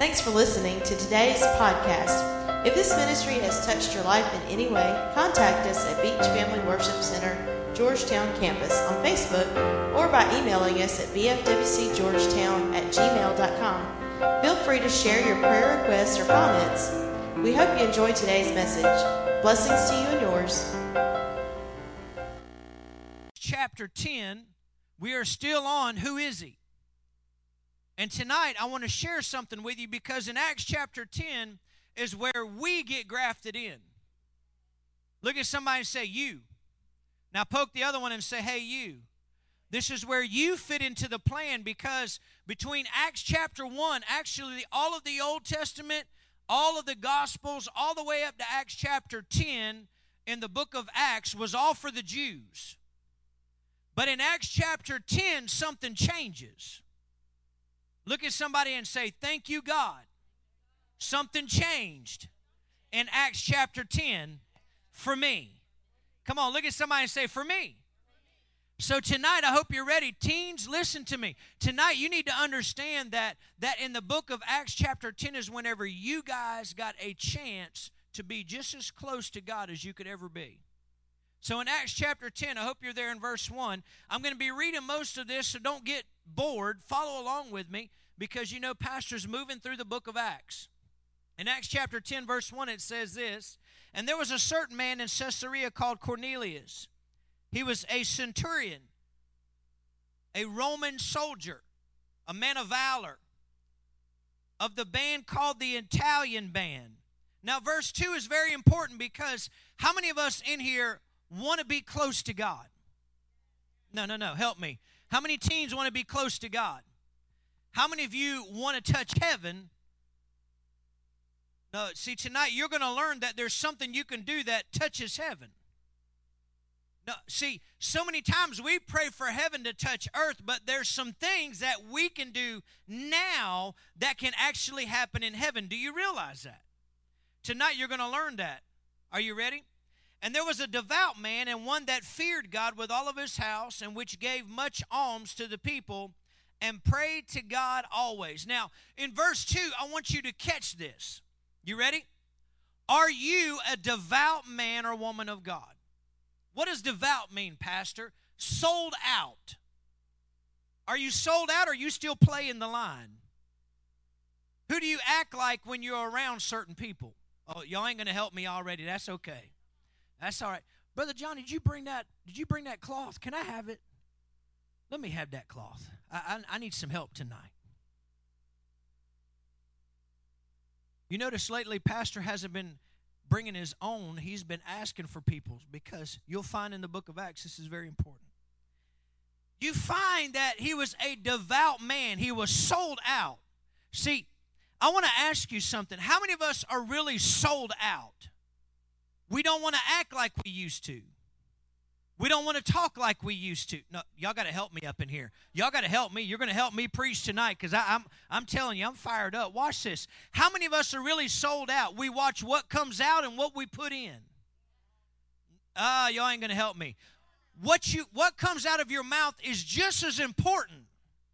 Thanks for listening to today's podcast. If this ministry has touched your life in any way, contact us at Beach Family Worship Center, Georgetown Campus on Facebook or by emailing us at bfwcgeorgetown@gmail.com. Feel free to share your prayer requests or comments. We hope you enjoyed today's message. Blessings to you and yours. Chapter 10, we are still on Who Is He? And tonight I want to share something with you because in Acts chapter 10 is where we get grafted in. Look at somebody and say, you. Now poke the other one and say, hey, you. This is where you fit into the plan because between Acts chapter 1, actually all of the Old Testament, all of the Gospels, all the way up to Acts chapter 10 in the book of Acts was all for the Jews. But in Acts chapter 10, something changes. Look at somebody and say, thank you, God. Something changed in Acts chapter 10 for me. Come on, look at somebody and say, for me. So tonight, I hope you're ready. Teens, listen to me. Tonight, you need to understand that in the book of Acts chapter 10 is whenever you guys got a chance to be just as close to God as you could ever be. So in Acts chapter 10, I hope you're there in verse 1. I'm going to be reading most of this, so don't get bored. Follow along with me because you know Pastor's moving through the book of Acts. In Acts chapter 10, verse 1, it says this, and there was a certain man in Caesarea called Cornelius. He was a centurion, a Roman soldier, a man of valor, of the band called the Italian band. Now, verse 2 is very important because how many of us in here want to be close to God? No, help me. How many teens want to be close to God? How many of you want to touch heaven? No, see, tonight you're going to learn that there's something you can do that touches heaven. No, see, so many times we pray for heaven to touch earth, but there's some things that we can do now that can actually happen in heaven. Do you realize that? Tonight you're going to learn that. Are you ready? And there was a devout man and one that feared God with all of his house and which gave much alms to the people and prayed to God always. Now, in verse 2, I want you to catch this. You ready? Are you a devout man or woman of God? What does devout mean, Pastor? Sold out. Are you sold out or are you still playing the line? Who do you act like when you're around certain people? Oh, y'all ain't going to help me already. That's okay. That's all right. Brother John, did you bring that cloth? Can I have it? Let me have that cloth. I need some help tonight. You notice lately Pastor hasn't been bringing his own. He's been asking for people's because you'll find in the book of Acts, this is very important. You find that he was a devout man. He was sold out. See, I want to ask you something. How many of us are really sold out? We don't want to act like we used to. We don't want to talk like we used to. No, y'all got to help me up in here. Y'all got to help me. You're going to help me preach tonight because I'm telling you, I'm fired up. Watch this. How many of us are really sold out? We watch what comes out and what we put in. Y'all ain't going to help me. What comes out of your mouth is just as important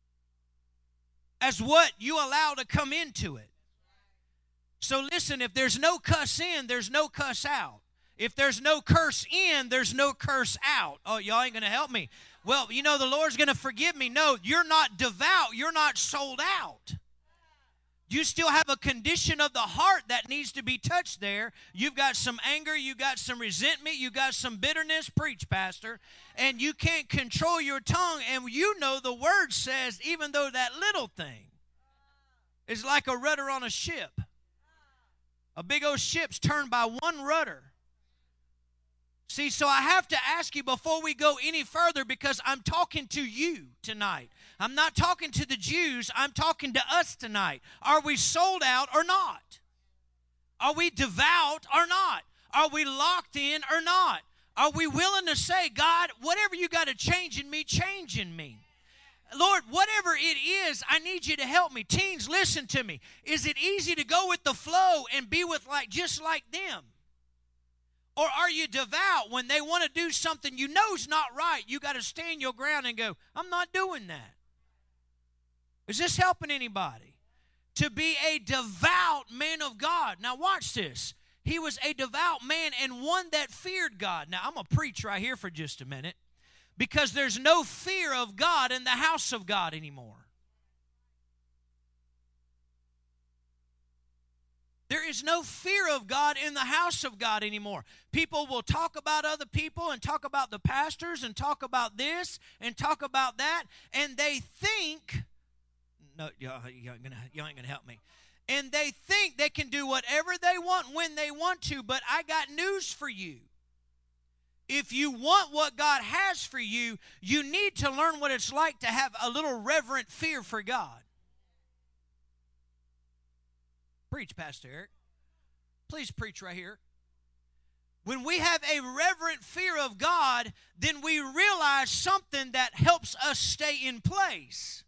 as what you allow to come into it. So listen, if there's no cuss in, there's no cuss out. If there's no curse in, there's no curse out. Oh, y'all ain't going to help me. Well, you know, the Lord's going to forgive me. No, you're not devout. You're not sold out. You still have a condition of the heart that needs to be touched there. You've got some anger. You've got some resentment. You've got some bitterness. Preach, Pastor. And you can't control your tongue. And you know the word says, even though that little thing is like a rudder on a ship. A big old ship's turned by one rudder. See, so I have to ask you before we go any further because I'm talking to you tonight. I'm not talking to the Jews. I'm talking to us tonight. Are we sold out or not? Are we devout or not? Are we locked in or not? Are we willing to say, God, whatever you got to change in me, change in me? Lord, whatever it is, I need you to help me. Teens, listen to me. Is it easy to go with the flow and be with just like them? Or are you devout when they want to do something you know is not right? You got to stand your ground and go, I'm not doing that. Is this helping anybody? to be a devout man of God. Now watch this. He was a devout man and one that feared God. Now I'm going to preach right here for just a minute, because there's no fear of God in the house of God anymore. There is no fear of God in the house of God anymore. People will talk about other people and talk about the pastors and talk about this and talk about that, and they think, no, y'all ain't gonna help me. And they think they can do whatever they want when they want to, but I got news for you. If you want what God has for you, you need to learn what it's like to have a little reverent fear for God. Preach, Pastor Eric. Please preach right here. When we have a reverent fear of God, then we realize something that helps us stay in place.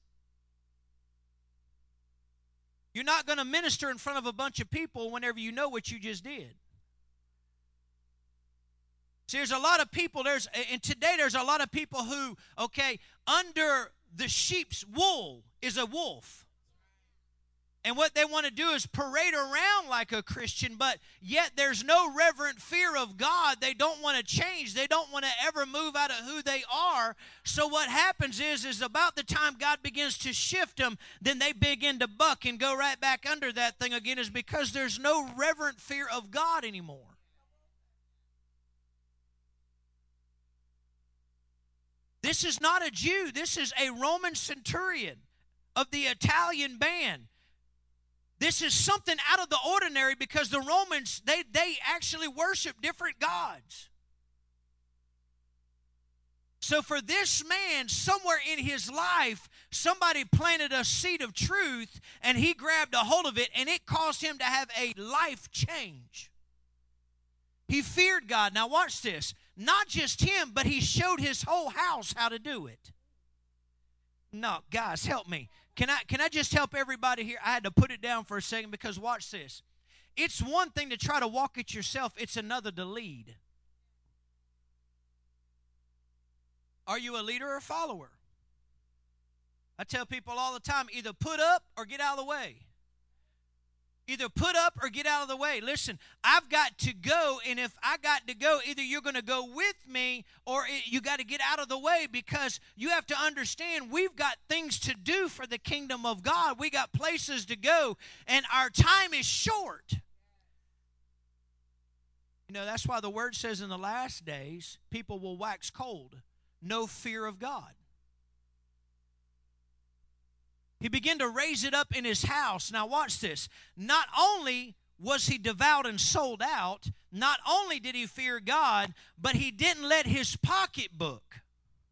You're not going to minister in front of a bunch of people whenever you know what you just did. See, there's a lot of people, and today there's a lot of people who, under the sheep's wool is a wolf. And what they want to do is parade around like a Christian, but yet there's no reverent fear of God. They don't want to change. They don't want to ever move out of who they are. So what happens is about the time God begins to shift them, then they begin to buck and go right back under that thing again, is because there's no reverent fear of God anymore. This is not a Jew. This is a Roman centurion of the Italian band. This is something out of the ordinary, because the Romans, they actually worship different gods. So for this man, somewhere in his life, somebody planted a seed of truth, and he grabbed a hold of it, and it caused him to have a life change. He feared God. Now watch this. Not just him, but he showed his whole house how to do it. No, guys, help me. Can I just help everybody here? I had to put it down for a second, because watch this. It's one thing to try to walk it yourself. It's another to lead. Are you a leader or a follower? I tell people all the time, either put up or get out of the way. Either put up or get out of the way. Listen, I've got to go, and if I got to go, either you're going to go with me or you got to get out of the way, because you have to understand we've got things to do for the kingdom of God. We got places to go, and our time is short. You know, that's why the word says in the last days, people will wax cold, no fear of God. He began to raise it up in his house. Now watch this. Not only was he devout and sold out, not only did he fear God, but he didn't let his pocketbook.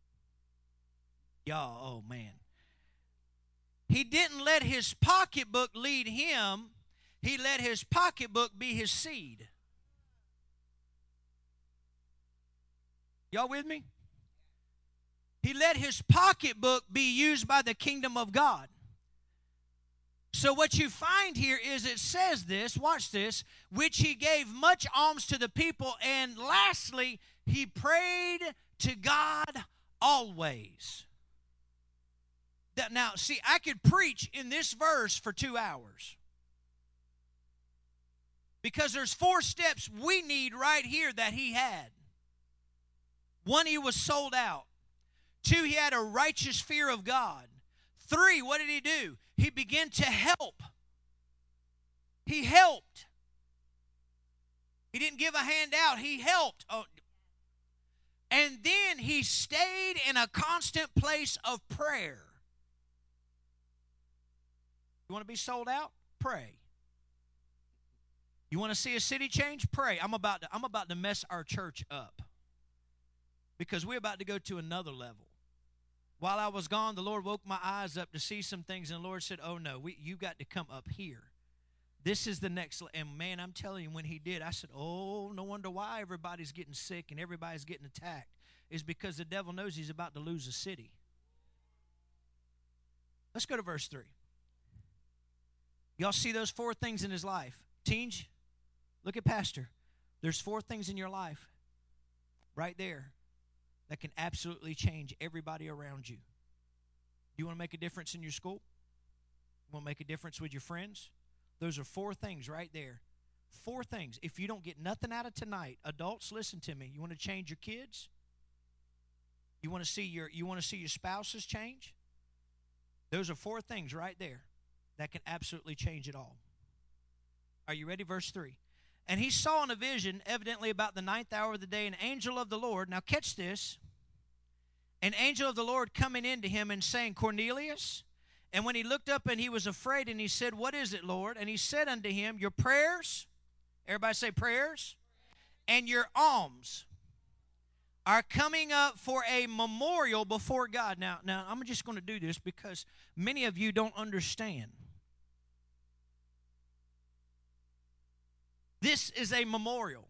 Y'all, oh man. He didn't let his pocketbook lead him. He let his pocketbook be his seed. Y'all with me? He let his pocketbook be used by the kingdom of God. So what you find here is it says this, watch this, which he gave much alms to the people, and lastly, he prayed to God always. Now, see, I could preach in this verse for 2 hours, because there's 4 steps we need right here that he had. 1, he was sold out. 2, he had a righteous fear of God. 3, what did he do? He began to help. He helped. He didn't give a handout. He helped. Oh. And then he stayed in a constant place of prayer. You want to be sold out? Pray. You want to see a city change? Pray. I'm about to mess our church up, because we're about to go to another level. While I was gone, the Lord woke my eyes up to see some things, and the Lord said, oh no, you got to come up here. This is the next. And man, I'm telling you, when he did, I said, oh, no wonder why everybody's getting sick and everybody's getting attacked. It's because the devil knows he's about to lose a city. Let's go to verse 3. Y'all see those 4 things in his life? Teens, look at Pastor. There's 4 things in your life right there that can absolutely change everybody around you. You want to make a difference in your school? Want to make a difference with your friends? Those are 4 things right there. 4 things. If you don't get nothing out of tonight, adults, listen to me. You want to change your kids? You want to see your spouses change? Those are 4 things right there that can absolutely change it all. Are you ready? Verse 3. And he saw in a vision, evidently about the 9th hour of the day, an angel of the Lord. Now catch this. An angel of the Lord coming into him and saying, Cornelius. And when he looked up and he was afraid, and he said, What is it, Lord? And he said unto him, Your prayers, everybody say prayers, and your alms are coming up for a memorial before God. Now I'm just going to do this because many of you don't understand. This is a memorial.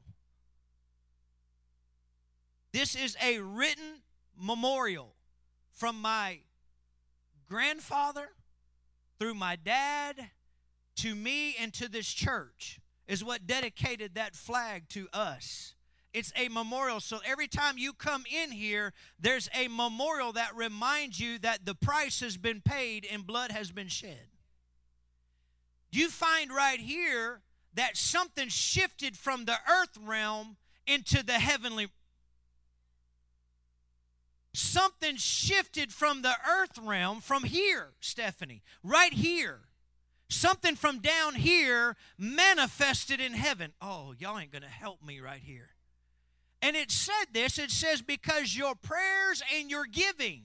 This is a written memorial from my grandfather through my dad to me and to this church is what dedicated that flag to us. It's a memorial. So every time you come in here, there's a memorial that reminds you that the price has been paid and blood has been shed. You find right here that something shifted from the earth realm into the heavenly. Something shifted from the earth realm, from here, Stephanie, right here. Something from down here manifested in heaven. Oh, y'all ain't going to help me right here. And it said this, it says, because your prayers and your giving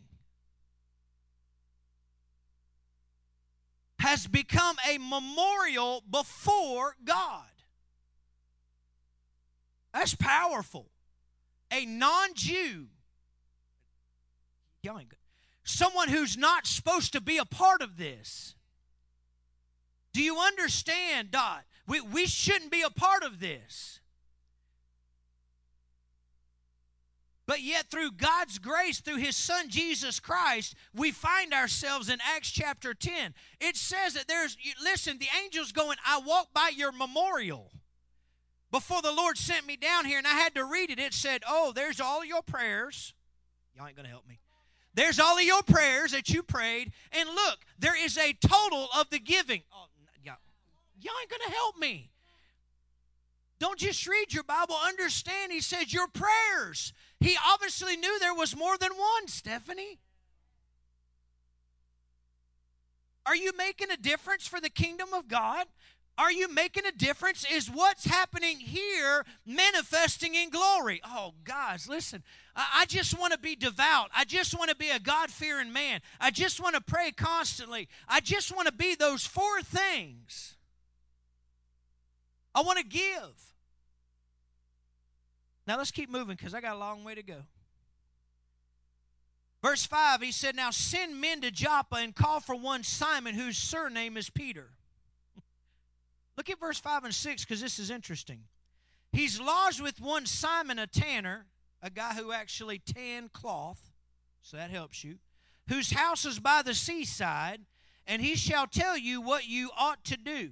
has become a memorial before God. That's powerful. A non-Jew, someone who's not supposed to be a part of this. Do you understand, Dot? We shouldn't be a part of this. But yet through God's grace, through His Son Jesus Christ, we find ourselves in Acts chapter 10. It says that listen, the angel's going, I walked by your memorial. Before the Lord sent me down here, and I had to read it, it said, oh, there's all your prayers. Y'all ain't going to help me. There's all of your prayers that you prayed. And look, there is a total of the giving. Oh, y'all ain't going to help me. Don't just read your Bible. Understand, he says your prayers. He obviously knew there was more than one, Stephanie. Are you making a difference for the kingdom of God? Are you making a difference? Is what's happening here manifesting in glory? Oh, guys, listen. I just want to be devout. I just want to be a God-fearing man. I just want to pray constantly. I just want to be those 4 things. I want to give. Now, let's keep moving because I got a long way to go. Verse 5, he said, now send men to Joppa and call for one Simon whose surname is Peter. Look at verse 5 and 6 because this is interesting. He's lodged with one Simon, a tanner, a guy who actually tanned cloth, so that helps you, whose house is by the seaside, and he shall tell you what you ought to do.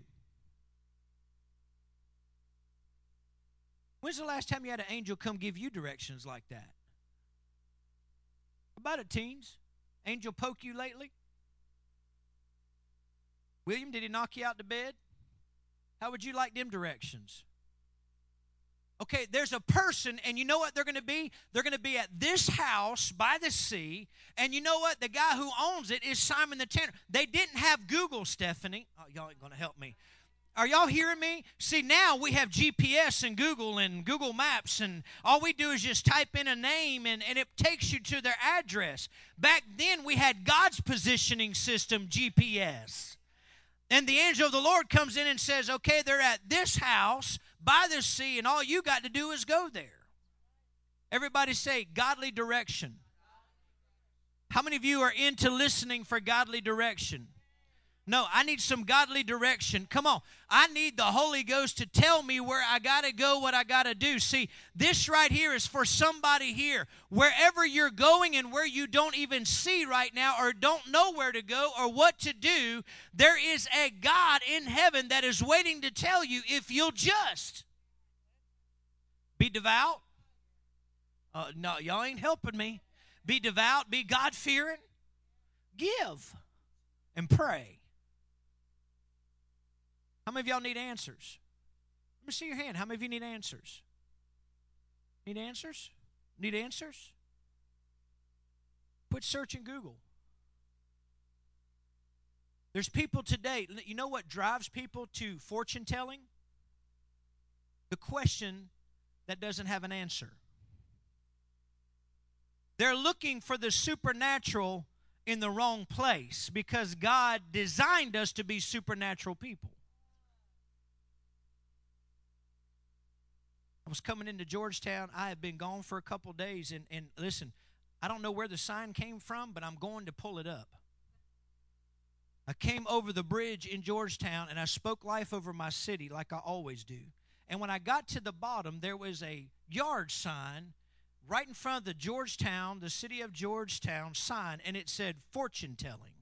When's the last time you had an angel come give you directions like that? How about it, teens? Angel poke you lately? William, did he knock you out to bed? How would you like them directions? Okay, there's a person, and you know what they're going to be? They're going to be at this house by the sea, and you know what? The guy who owns it is Simon the Tanner. They didn't have Google, Stephanie. Oh, y'all ain't going to help me. Are y'all hearing me? See, now we have GPS and Google Maps, and all we do is just type in a name, and it takes you to their address. Back then, we had God's positioning system, GPS. And the angel of the Lord comes in and says, okay, they're at this house by the sea, and all you got to do is go there. Everybody say, godly direction. How many of you are into listening for godly direction? No, I need some godly direction. Come on. I need the Holy Ghost to tell me where I got to go, what I got to do. See, this right here is for somebody here. Wherever you're going and where you don't even see right now or don't know where to go or what to do, there is a God in heaven that is waiting to tell you if you'll just be devout. No, y'all ain't helping me. Be devout, be God-fearing, give, and pray. How many of y'all need answers? Let me see your hand. How many of you need answers? Need answers? Need answers? Put search in Google. There's people today, you know what drives people to fortune telling? The question that doesn't have an answer. They're looking for the supernatural in the wrong place because God designed us to be supernatural people. I was coming into Georgetown. I had been gone for a couple days, and listen, I don't know where the sign came from, but I'm going to pull it up. I came over the bridge in Georgetown, and I spoke life over my city like I always do. And when I got to the bottom, there was a yard sign right in front of the Georgetown, the city of Georgetown sign, and it said fortune telling.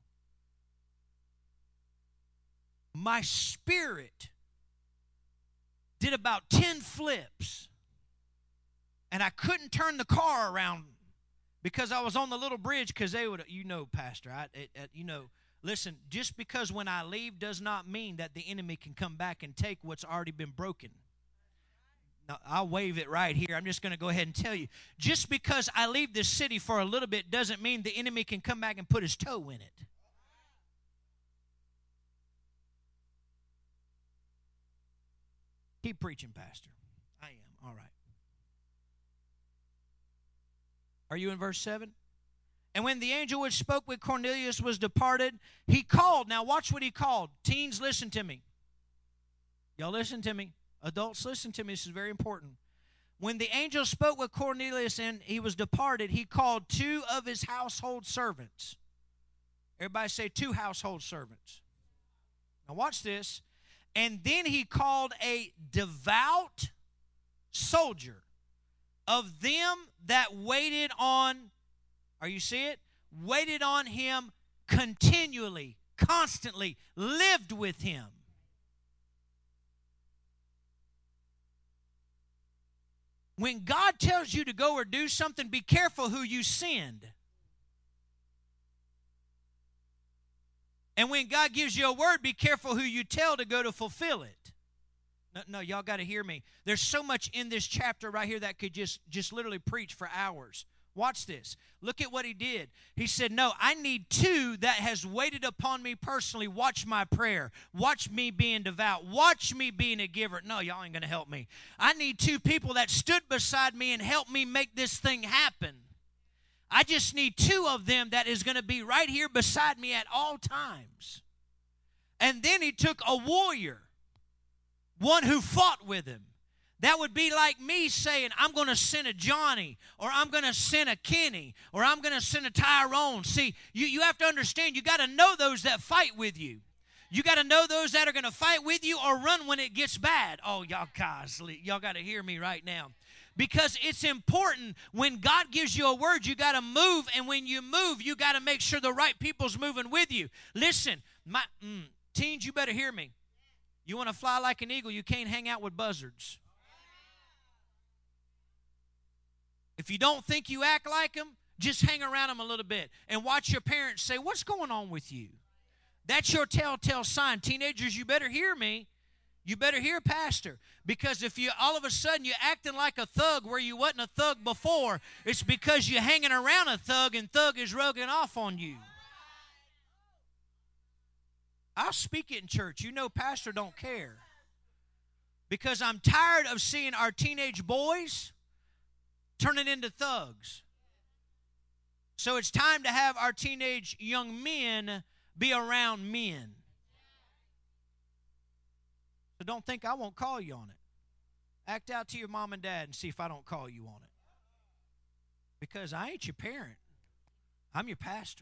My spirit did about 10 flips, and I couldn't turn the car around because I was on the little bridge because they would, Pastor, listen, just because when I leave does not mean that the enemy can come back and take what's already been broken. Now, I'll wave it right here. I'm just going to go ahead and tell you. Just because I leave this city for a little bit doesn't mean the enemy can come back and put his toe in it. Keep preaching, Pastor. I am. All right. Are you in verse 7? And when the angel which spoke with Cornelius was departed, he called. Now watch what he called. Teens, listen to me. Y'all listen to me. Adults, listen to me. This is very important. When the angel spoke with Cornelius and he was departed, he called 2 of his household servants. Everybody say 2 household servants. Now watch this. And then he called a devout soldier of them that waited on, are you see it? Waited on him continually, constantly, lived with him. When God tells you to go or do something, be careful who you send. And when God gives you a word, be careful who you tell to go to fulfill it. No, y'all got to hear me. There's so much in this chapter right here that could just literally preach for hours. Watch this. Look at what he did. He said, no, I need 2 that has waited upon me personally. Watch my prayer. Watch me being devout. Watch me being a giver. No, y'all ain't going to help me. I need 2 people that stood beside me and helped me make this thing happen. I just need 2 of them that is going to be right here beside me at all times. And then he took a warrior, one who fought with him. That would be like me saying, I'm going to send a Johnny, or I'm going to send a Kenny, or I'm going to send a Tyrone. See, you have to understand, you got to know those that fight with you. You got to know those that are going to fight with you or run when it gets bad. Oh, y'all guys, y'all got to hear me right now. Because it's important when God gives you a word, you got to move. And when you move, you got to make sure the right people's moving with you. Listen, teens, you better hear me. You want to fly like an eagle, you can't hang out with buzzards. If you don't think you act like them, just hang around them a little bit and watch your parents say, what's going on with you? That's your telltale sign. Teenagers, you better hear me. You better hear Pastor. Because if you all of a sudden you're acting like a thug where you wasn't a thug before, it's because you're hanging around a thug and thug is rugging off on you. I'll speak it in church. You know Pastor don't care. Because I'm tired of seeing our teenage boys turning into thugs. So it's time to have our teenage young men be around men. So don't think I won't call you on it. Act out to your mom and dad and see if I don't call you on it. Because I ain't your parent. I'm your pastor.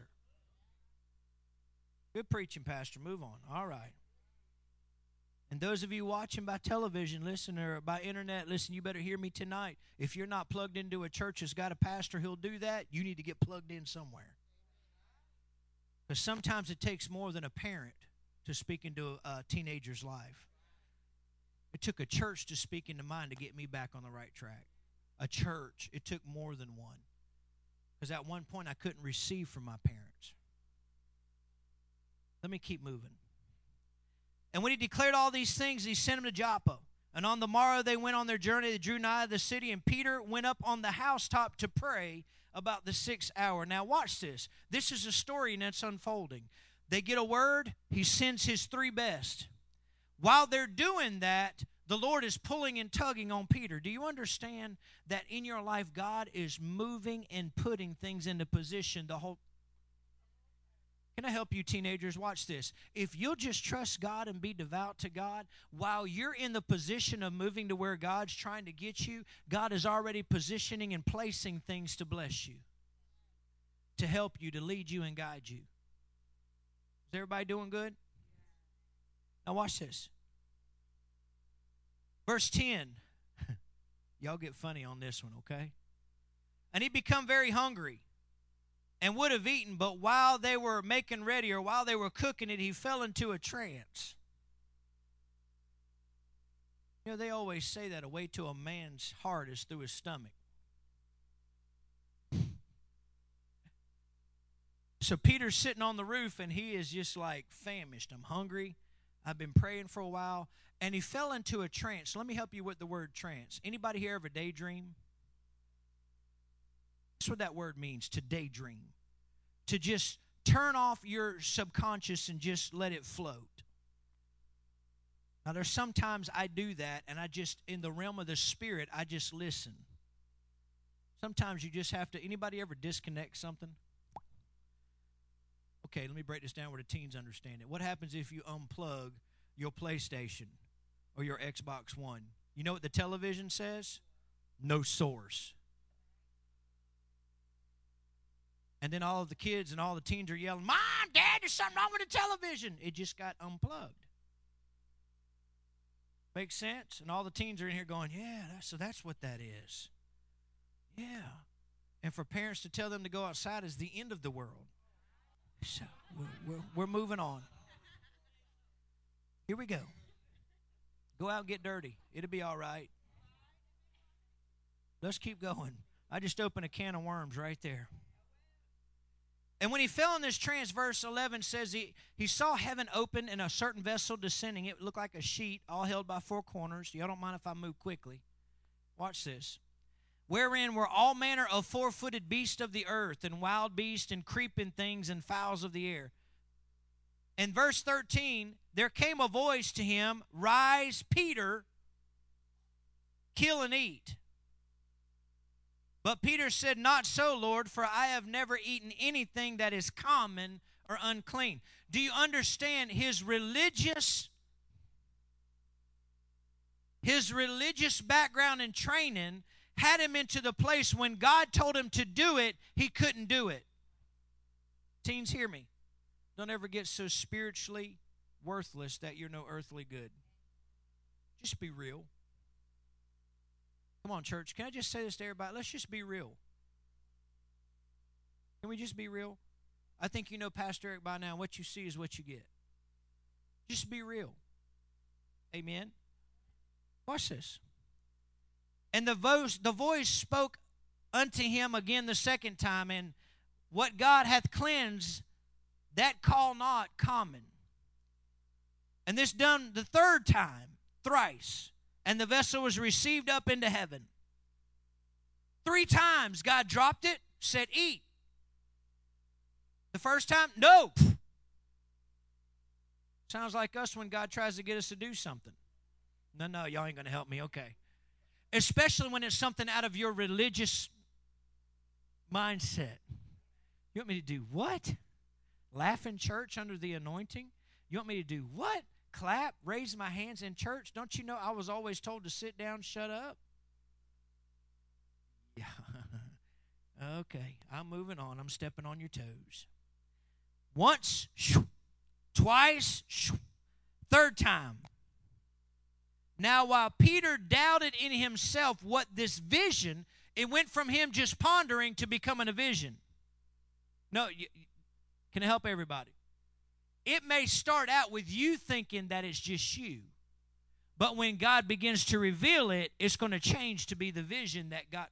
Good preaching, Pastor. Move on. All right. And those of you watching by television, listen, or by internet, listen, you better hear me tonight. If you're not plugged into a church that's got a pastor who'll do that, you need to get plugged in somewhere. Because sometimes it takes more than a parent to speak into a teenager's life. It took a church to speak into mine to get me back on the right track. A church. It took more than one. Because at one point I couldn't receive from my parents. Let me keep moving. And when he declared all these things, he sent them to Joppa. And on the morrow they went on their journey. They drew nigh the city, and Peter went up on the housetop to pray about the 6th hour. Now watch this. This is a story, and it's unfolding. They get a word. He sends his 3 best. While they're doing that, the Lord is pulling and tugging on Peter. Do you understand that in your life, God is moving and putting things into position the whole... Can I help you, teenagers? Watch this. If you'll just trust God and be devout to God, while you're in the position of moving to where God's trying to get you, God is already positioning and placing things to bless you, to help you, to lead you and guide you. Is everybody doing good? Now watch this. Verse 10. Y'all get funny on this one, okay? And he become very hungry, and would have eaten, but while they were making ready, or while they were cooking it, he fell into a trance. You know, they always say that a way to a man's heart is through his stomach. So Peter's sitting on the roof, and he is just like famished. I'm hungry. I've been praying for a while. And he fell into a trance. Let me help you with the word trance. Anybody here ever daydream? That's what that word means, to daydream. To just turn off your subconscious and just let it float. Now, there's sometimes I do that, and I just, in the realm of the spirit, I just listen. Sometimes you just have to, anybody ever disconnect something? Okay, let me break this down where the teens understand it. What happens if you unplug your PlayStation or your Xbox One? You know what the television says? No source. And then all of the kids and all the teens are yelling, Mom, Dad, there's something wrong with the television. It just got unplugged. Makes sense? And all the teens are in here going, yeah, so that's what that is. Yeah. And for parents to tell them to go outside is the end of the world. So we're moving on. Here we go. Go out and get dirty. It'll be all right. Let's keep going. I just opened a can of worms right there. And when he fell in this trance, verse 11 says he saw heaven open and a certain vessel descending. It looked like a sheet, all held by 4 corners. Y'all don't mind if I move quickly. Watch this. Wherein were all manner of 4-footed beasts of the earth, and wild beasts, and creeping things, and fowls of the air. In verse 13, there came a voice to him, Rise, Peter, kill and eat. But Peter said, Not so, Lord, for I have never eaten anything that is common or unclean. Do you understand his religious background and training had him into the place when God told him to do it, he couldn't do it. Teens, hear me. Don't ever get so spiritually worthless that you're no earthly good. Just be real. Come on, church. Can I just say this to everybody? Let's just be real. Can we just be real? I think you know Pastor Eric by now. What you see is what you get. Just be real. Amen. Watch this. And the voice spoke unto him again the second time, and what God hath cleansed, that call not common. And this done the 3rd time, thrice, and the vessel was received up into heaven. 3 times God dropped it, said, Eat. The first time, no. Sounds like us when God tries to get us to do something. No, y'all ain't going to help me. Okay. Especially when it's something out of your religious mindset. You want me to do what? Laugh in church under the anointing? You want me to do what? Clap, raise my hands in church? Don't you know I was always told to sit down, shut up? Yeah. Okay, I'm moving on. I'm stepping on your toes. Once, twice, 3rd time. Now, while Peter doubted in himself what this vision, it went from him just pondering to becoming a vision. No, can I help everybody? It may start out with you thinking that it's just you. But when God begins to reveal it, it's going to change to be the vision that God...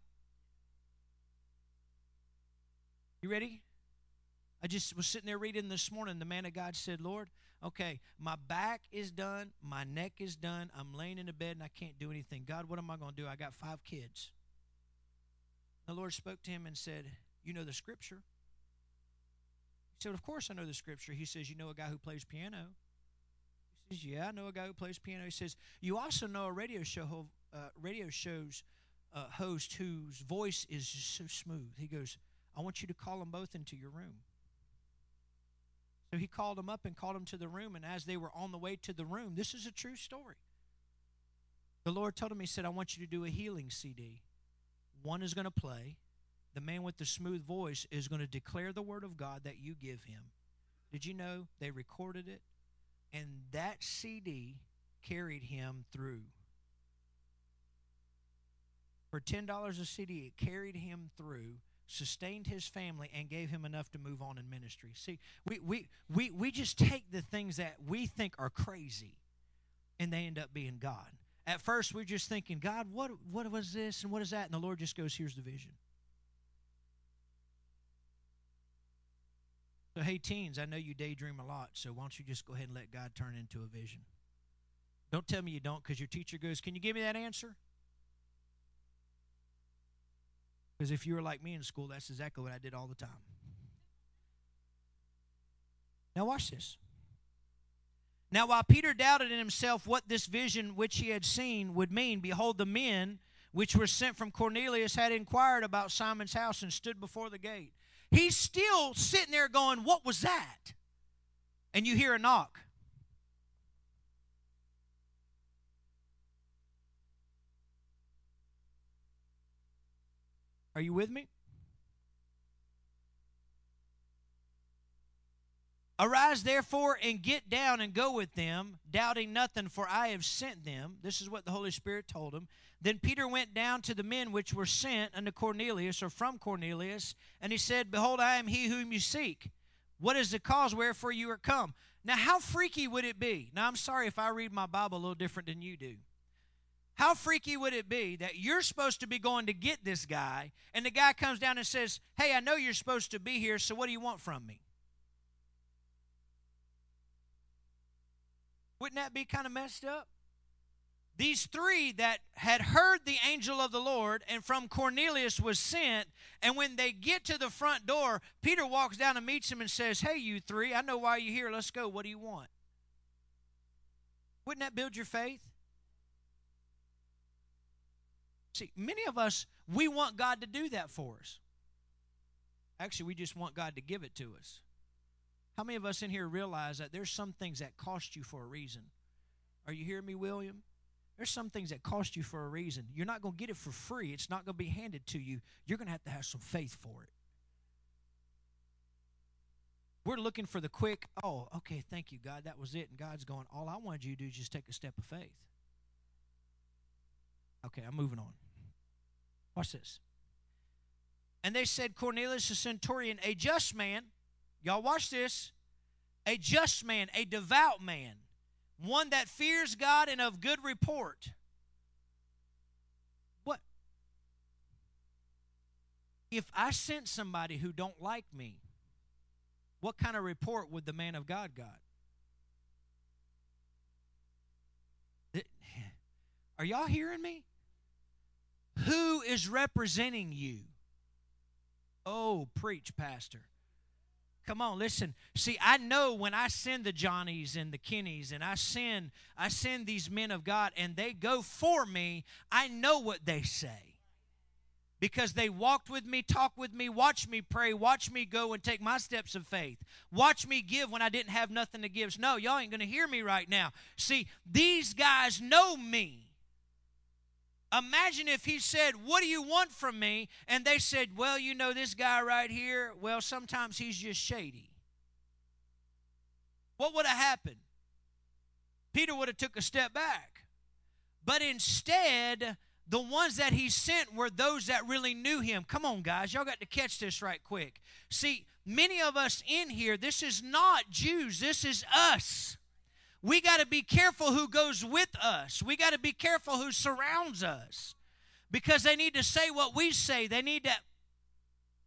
You ready? I just was sitting there reading this morning. The man of God said, Lord, Okay, my back is done. My neck is done. I'm laying in the bed and I can't do anything. God, what am I going to do? I got 5 kids. The Lord spoke to him and said, you know the scripture? He said, of course I know the scripture. He says, you know a guy who plays piano? He says, yeah, I know a guy who plays piano. He says, you also know a radio show's host whose voice is just so smooth. He goes, I want you to call them both into your room. So he called them up and called them to the room, and as they were on the way to the room, this is a true story. The Lord told him, he said, I want you to do a healing CD. One is going to play. The man with the smooth voice is going to declare the word of God that you give him. Did you know they recorded it? And that CD carried him through. For $10 a CD, it carried him through, sustained his family, and gave him enough to move on in ministry. See, we just take the things that we think are crazy, and they end up being God. At first, we're just thinking, God, what was this and what is that? And the Lord just goes, here's the vision. So, hey, teens, I know you daydream a lot, so why don't you just go ahead and let God turn into a vision? Don't tell me you don't, because your teacher goes, can you give me that answer? Because if you were like me in school, that's exactly what I did all the time. Now watch this. Now while Peter doubted in himself what this vision which he had seen would mean, behold, the men which were sent from Cornelius had inquired about Simon's house and stood before the gate. He's still sitting there going, what was that? And you hear a knock. Are you with me? Arise therefore and get down and go with them, doubting nothing, for I have sent them. This is what the Holy Spirit told him. Then Peter went down to the men which were sent unto Cornelius, or from Cornelius, and he said, behold, I am he whom you seek. What is the cause wherefore you are come? Now, how freaky would it be? Now, I'm sorry if I read my Bible a little different than you do. How freaky would it be that you're supposed to be going to get this guy, and the guy comes down and says, hey, I know you're supposed to be here, so what do you want from me? Wouldn't that be kind of messed up? These 3 that had heard the angel of the Lord and from Cornelius was sent, and when they get to the front door, Peter walks down and meets him and says, hey, you 3, I know why you're here. Let's go. What do you want? Wouldn't that build your faith? See, many of us, we want God to do that for us. Actually, we just want God to give it to us. How many of us in here realize that there's some things that cost you for a reason? Are you hearing me, William? There's some things that cost you for a reason. You're not going to get it for free. It's not going to be handed to you. You're going to have some faith for it. We're looking for the quick, oh, okay, thank you, God, that was it. And God's going, all I wanted you to do is just take a step of faith. Okay, I'm moving on. Watch this. And they said, Cornelius, a centurion, a just man. Y'all watch this. A just man, a devout man, one that fears God and of good report. What? If I sent somebody who don't like me, what kind of report would the man of God got? Are y'all hearing me? Who is representing you? Oh, preach, Pastor. Come on, listen. See, I know when I send the Johnnies and the Kennies and I send these men of God and they go for me, I know what they say. Because they walked with me, talked with me, watched me pray, watched me go and take my steps of faith. Watched me give when I didn't have nothing to give. So, no, y'all ain't going to hear me right now. See, these guys know me. Imagine if he said, what do you want from me? And they said, well, you know this guy right here, well, sometimes he's just shady. What would have happened? Peter would have took a step back. But instead, the ones that he sent were those that really knew him. Come on, guys. Y'all got to catch this right quick. See, many of us in here, this is not Jews. This is us. We got to be careful who goes with us. We got to be careful who surrounds us. Because they need to say what we say. They need to... Let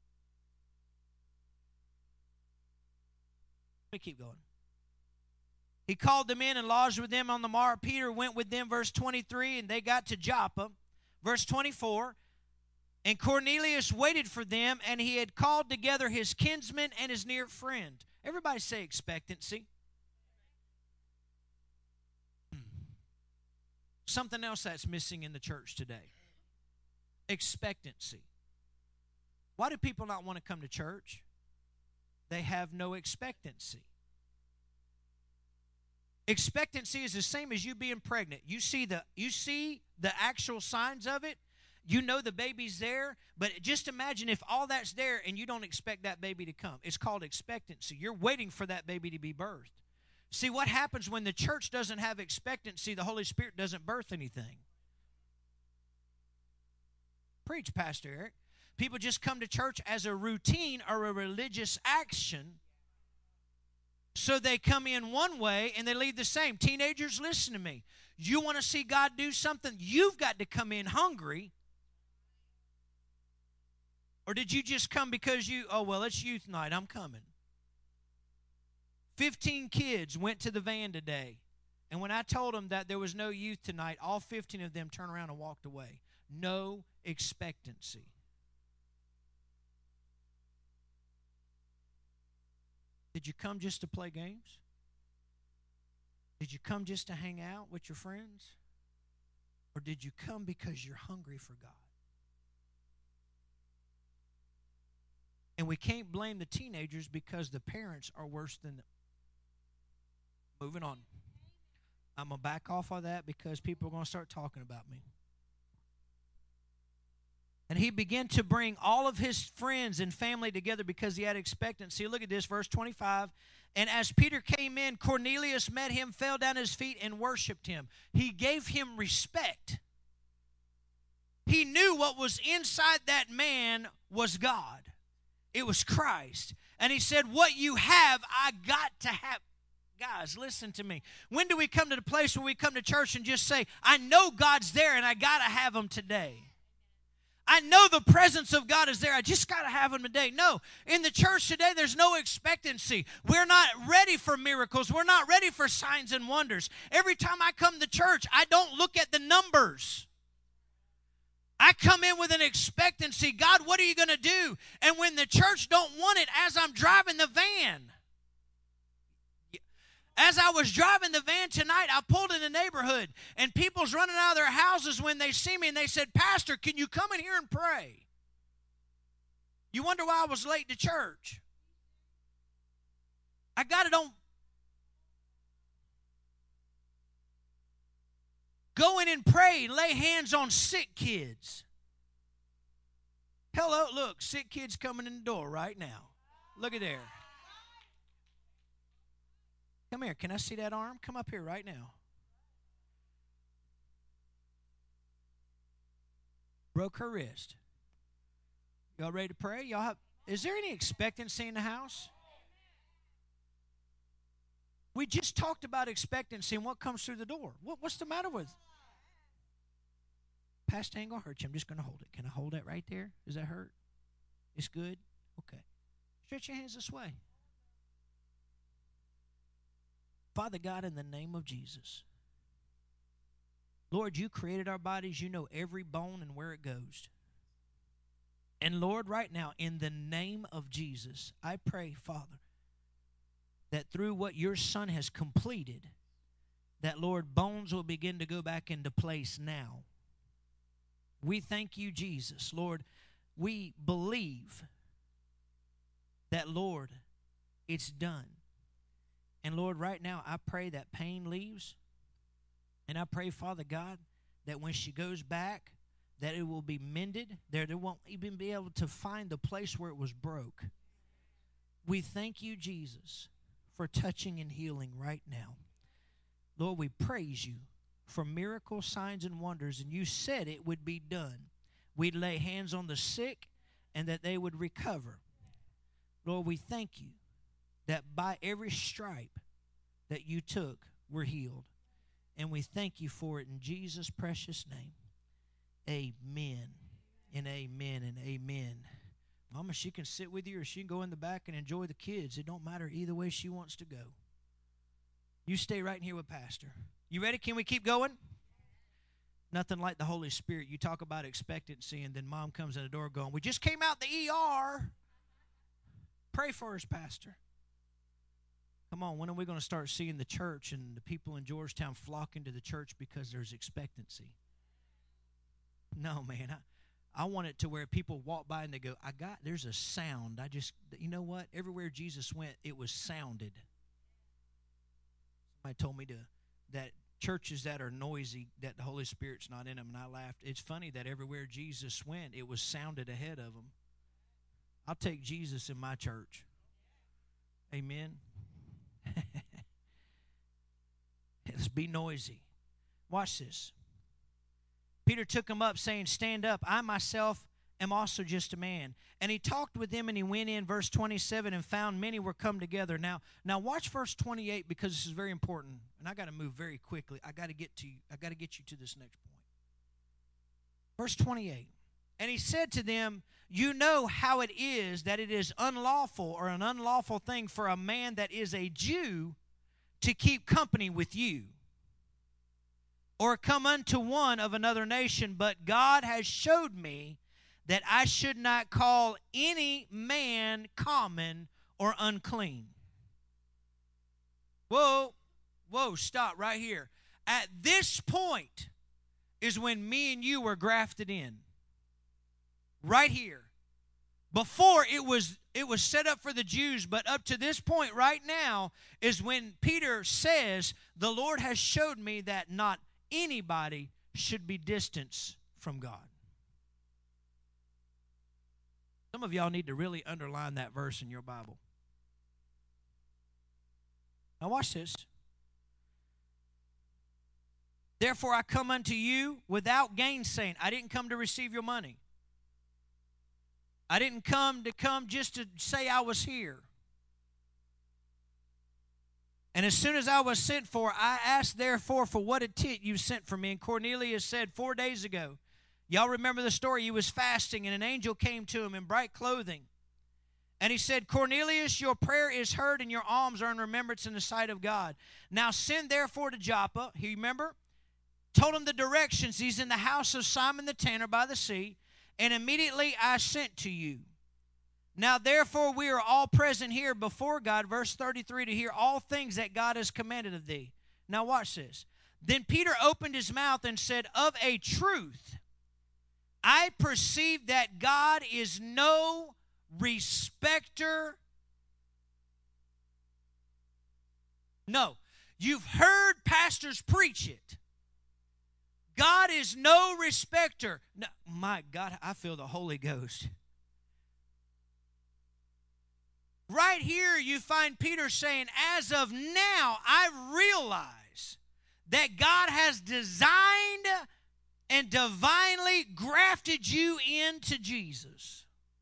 me keep going. He called them in and lodged with them on the morrow. Peter went with them, verse 23, and they got to Joppa. Verse 24, and Cornelius waited for them, and he had called together his kinsmen and his near friend. Everybody say expectancy. Something else that's missing in the church today. Expectancy. Why do people not want to come to church? They have no expectancy. Expectancy is the same as you being pregnant. You see the actual signs of it. You know the baby's there, but just imagine if all that's there and you don't expect that baby to come. It's called expectancy. You're waiting for that baby to be birthed. See, what happens when the church doesn't have expectancy, the Holy Spirit doesn't birth anything. Preach, Pastor Eric. People just come to church as a routine or a religious action. So they come in one way and they leave the same. Teenagers, listen to me. You want to see God do something? You've got to come in hungry. Or did you just come because it's youth night, I'm coming. 15 kids went to the van today. And when I told them that there was no youth tonight, all 15 of them turned around and walked away. No expectancy. Did you come just to play games? Did you come just to hang out with your friends? Or did you come because you're hungry for God? And we can't blame the teenagers because the parents are worse than them. Moving on. I'm going to back off of that because people are going to start talking about me. And he began to bring all of his friends and family together because he had expectancy. Look at this, verse 25. And as Peter came in, Cornelius met him, fell down at his feet, and worshiped him. He gave him respect. He knew what was inside that man was God. It was Christ. And he said, what you have, I got to have. Guys, listen to me. When do we come to the place where we come to church and just say, I know God's there and I got to have him today? I know the presence of God is there. I just got to have him today. No, in the church today, there's no expectancy. We're not ready for miracles. We're not ready for signs and wonders. Every time I come to church, I don't look at the numbers. I come in with an expectancy. God, what are you going to do? And when the church don't want it, as I'm driving the van, as I was driving the van tonight, I pulled in the neighborhood, and people's running out of their houses when they see me, and they said, Pastor, can you come in here and pray? You wonder why I was late to church. I got it on. Go in and pray and lay hands on sick kids. Hello, look, sick kids coming in the door right now. Look at there. Come here. Can I see that arm? Come up here right now. Broke her wrist. Y'all ready to pray? Is there any expectancy in the house? We just talked about expectancy and what comes through the door. What's the matter with? Pastor ain't going to hurt you. I'm just going to hold it. Can I hold that right there? Does that hurt? It's good? Okay. Stretch your hands this way. Father God, in the name of Jesus, Lord, you created our bodies. You know every bone and where it goes. And Lord, right now, in the name of Jesus, I pray, Father, that through what your Son has completed, that, Lord, bones will begin to go back into place now. We thank you, Jesus. Lord, we believe that, Lord, it's done. And Lord, right now, I pray that pain leaves. And I pray, Father God, that when she goes back, that it will be mended. They won't even be able to find the place where it was broke. We thank you, Jesus, for touching and healing right now. Lord, we praise you for miracles, signs, and wonders. And you said it would be done. We'd lay hands on the sick and that they would recover. Lord, we thank you that by every stripe that you took, we're healed. And we thank you for it in Jesus' precious name. Amen and amen and amen. Mama, she can sit with you or she can go in the back and enjoy the kids. It don't matter either way she wants to go. You stay right in here with Pastor. You ready? Can we keep going? Nothing like the Holy Spirit. You talk about expectancy, and then Mom comes in the door going, we just came out the ER. Pray for us, Pastor. Come on, when are we going to start seeing the church and the people in Georgetown flock into the church because there's expectancy? No, man. I want it to where people walk by and they go, there's a sound. You know what? Everywhere Jesus went, it was sounded. Somebody told me that churches that are noisy, that the Holy Spirit's not in them, and I laughed. It's funny that everywhere Jesus went, it was sounded ahead of them. I'll take Jesus in my church. Amen. Let's be noisy. Watch this. Peter took him up, saying, stand up. I myself am also just a man. And he talked with them, and he went in, verse 27, and found many were come together. Now watch verse 28, because this is very important. And I got to move very quickly. I got to get you to this next point. Verse 28. And he said to them, you know how it is that it is unlawful, or an unlawful thing for a man that is a Jew to keep company with you, or come unto one of another nation. But God has showed me that I should not call any man common or unclean. Whoa, stop right here. At this point is when me and you were grafted in. Right here. Before it was set up for the Jews, but up to this point right now is when Peter says, the Lord has showed me that not anybody should be distanced from God. Some of y'all need to really underline that verse in your Bible. Now watch this. Therefore I come unto you without gainsaying. I didn't come to receive your money. I didn't come just to say I was here. And as soon as I was sent for, I asked therefore for what it you sent for me. And Cornelius said 4 days ago, y'all remember the story, he was fasting and an angel came to him in bright clothing. And he said, Cornelius, your prayer is heard and your alms are in remembrance in the sight of God. Now send therefore to Joppa. You remember? Told him the directions. He's in the house of Simon the tanner by the sea. And immediately I sent to you. Now therefore we are all present here before God, verse 33, to hear all things that God has commanded of thee. Now watch this. Then Peter opened his mouth and said, of a truth, I perceive that God is no respecter. No, you've heard pastors preach it. God is no respecter. No, my God, I feel the Holy Ghost. Right here you find Peter saying, as of now, I realize that God has designed and divinely grafted you into Jesus.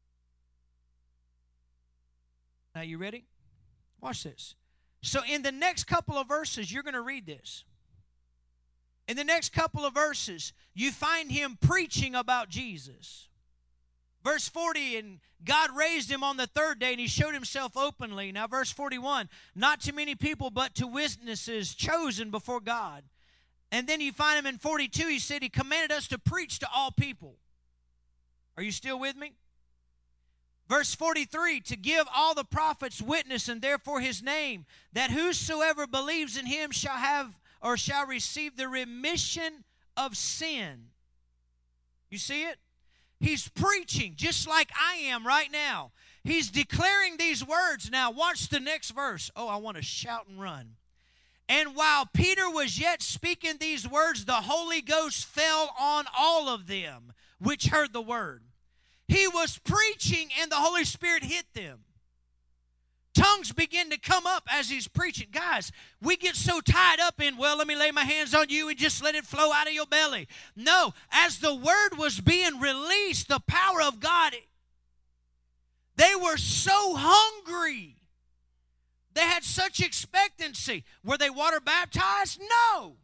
Now you ready? Watch this. So in the next couple of verses, you're going to read this. In the next couple of verses, you find him preaching about Jesus. Verse 40, and God raised him on the third day, and he showed himself openly. Now verse 41, not to many people, but to witnesses chosen before God. And then you find him in 42, he said he commanded us to preach to all people. Are you still with me? Verse 43, to give all the prophets witness, and therefore his name, that whosoever believes in him shall have or shall receive the remission of sin. You see it? He's preaching just like I am right now. He's declaring these words. Now watch the next verse. Oh, I want to shout and run. And while Peter was yet speaking these words, the Holy Ghost fell on all of them which heard the word. He was preaching and the Holy Spirit hit them. Tongues begin to come up as he's preaching. Guys, we get so tied up in, well, let me lay my hands on you and just let it flow out of your belly. No, as the word was being released, the power of God, they were so hungry. They had such expectancy. Were they water baptized? No.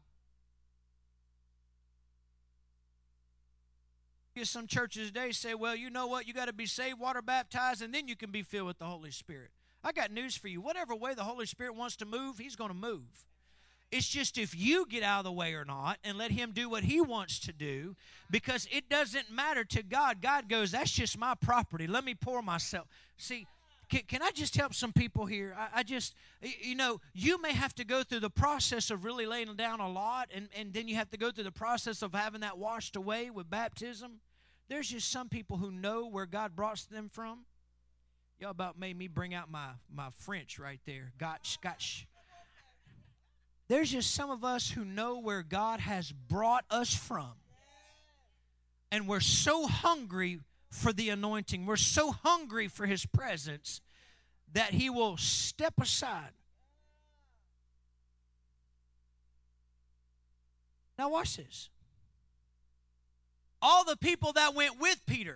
Some churches today say, well, you know what? You got to be saved, water baptized, and then you can be filled with the Holy Spirit. I got news for you. Whatever way the Holy Spirit wants to move, he's going to move. It's just if you get out of the way or not and let him do what he wants to do, because it doesn't matter to God. God goes, that's just my property. Let me pour myself. See, can I just help some people here? I just, you may have to go through the process of really laying down a lot, and then you have to go through the process of having that washed away with baptism. There's just some people who know where God brought them from. Y'all about made me bring out my French right there. Gotch. There's just some of us who know where God has brought us from. And we're so hungry for the anointing. We're so hungry for his presence that he will step aside. Now watch this. All the people that went with Peter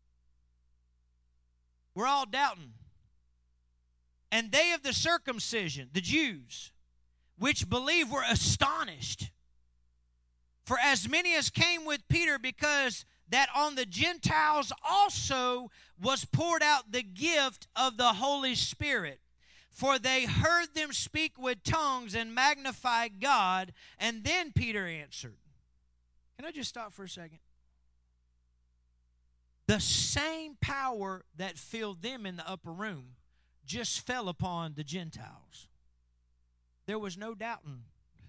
were all doubting. And they of the circumcision, the Jews, which believed, were astonished. For as many as came with Peter, because that on the Gentiles also was poured out the gift of the Holy Spirit. For they heard them speak with tongues and magnify God. And then Peter answered. Can I just stop for a second? The same power that filled them in the upper room just fell upon the Gentiles. There was no doubting.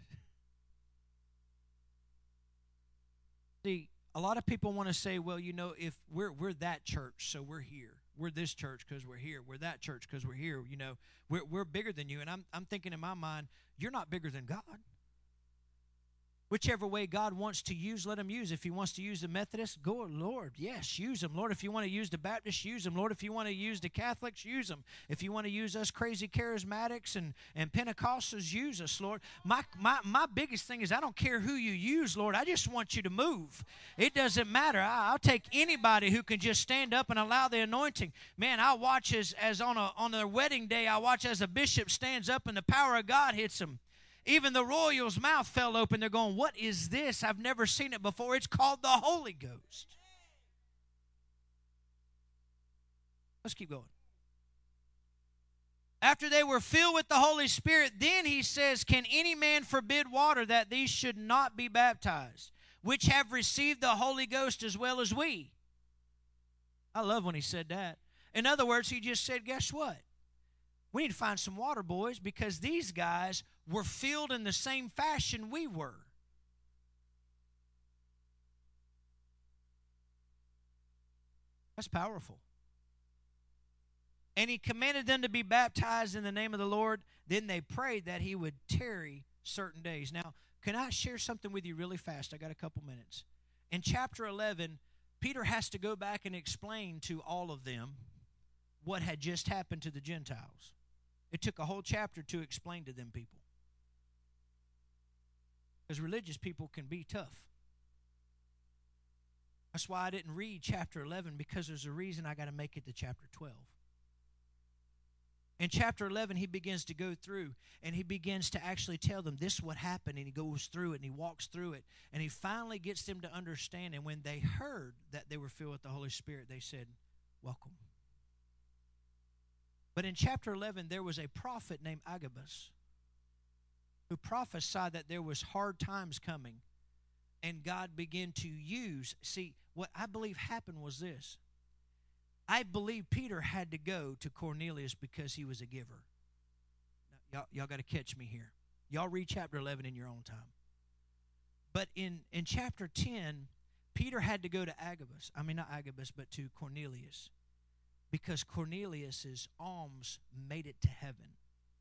See, a lot of people want to say, well, if we're that church, so we're here. We're this church because we're here. We're that church because we're here. We're bigger than you. And I'm thinking in my mind, you're not bigger than God. Whichever way God wants to use, let him use. If he wants to use the Methodists, go, Lord, yes, use them. Lord, if you want to use the Baptists, use them. Lord, if you want to use the Catholics, use them. If you want to use us crazy charismatics and Pentecostals, use us, Lord. My biggest thing is I don't care who you use, Lord. I just want you to move. It doesn't matter. I'll take anybody who can just stand up and allow the anointing. Man, I watch as on their wedding day, I watch as a bishop stands up and the power of God hits them. Even the royal's mouth fell open. They're going, what is this? I've never seen it before. It's called the Holy Ghost. Let's keep going. After they were filled with the Holy Spirit, then he says, can any man forbid water that these should not be baptized, which have received the Holy Ghost as well as we? I love when he said that. In other words, he just said, guess what? We need to find some water, boys, because these guys were filled in the same fashion we were. That's powerful. And he commanded them to be baptized in the name of the Lord. Then they prayed that he would tarry certain days. Now, can I share something with you really fast? I got a couple minutes. In chapter 11, Peter has to go back and explain to all of them what had just happened to the Gentiles. It took a whole chapter to explain to them people. Because religious people can be tough. That's why I didn't read chapter 11, because there's a reason I got to make it to chapter 12. In chapter 11, he begins to go through, and he begins to actually tell them this is what happened, and he goes through it, and he walks through it, and he finally gets them to understand. And when they heard that they were filled with the Holy Spirit, they said, welcome. But in chapter 11, there was a prophet named Agabus who prophesied that there was hard times coming, and God began to use. See, what I believe happened was this. I believe Peter had to go to Cornelius because he was a giver. Now, y'all got to catch me here. Y'all read chapter 11 in your own time. But in chapter 10, Peter had to go to to Cornelius, because Cornelius's alms made it to heaven.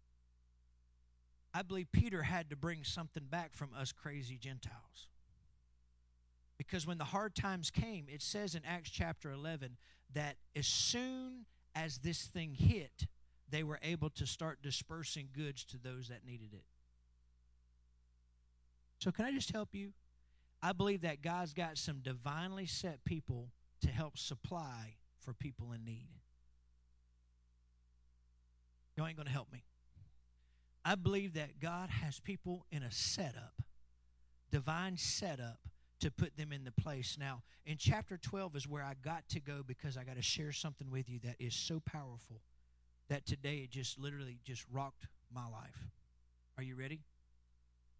I believe Peter had to bring something back from us crazy Gentiles. Because when the hard times came, it says in Acts chapter 11 that as soon as this thing hit, they were able to start dispersing goods to those that needed it. So can I just help you? I believe that God's got some divinely set people to help supply for people in need. You ain't going to help me. I believe that God has people in a setup, divine setup, to put them in the place. Now, in chapter 12 is where I got to go, because I got to share something with you that is so powerful that today it just literally just rocked my life. Are you ready?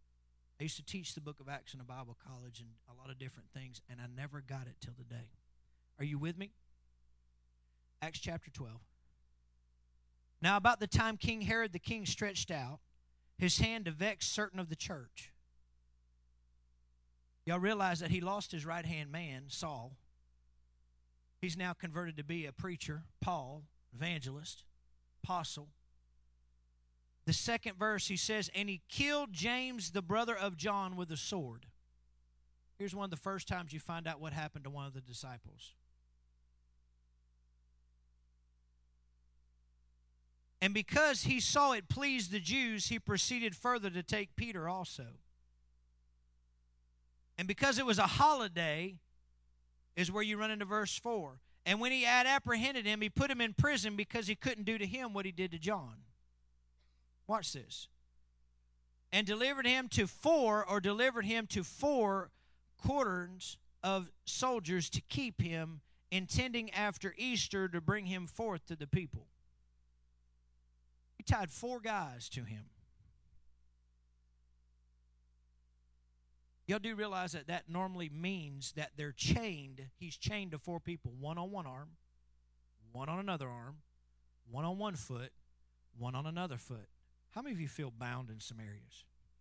I used to teach the book of Acts in a Bible college and a lot of different things, and I never got it till today. Are you with me? Acts chapter 12. Now about the time King Herod the king stretched out his hand to vex certain of the church. Y'all realize that he lost his right-hand man, Saul. He's now converted to be a preacher, Paul, evangelist, apostle. The second verse, he says, and he killed James, the brother of John, with a sword. Here's one of the first times you find out what happened to one of the disciples. And because he saw it pleased the Jews, he proceeded further to take Peter also. And because it was a holiday, is where you run into verse 4. And when he had apprehended him, he put him in prison because he couldn't do to him what he did to John. Watch this. And delivered him to four quarters of soldiers to keep him, intending after Easter to bring him forth to the people. He tied 4 guys to him. Y'all do realize that that normally means that they're chained. He's chained to 4 people. 1 on one arm, 1 on another arm, 1 on one foot, 1 on another foot. How many of you feel bound in some areas?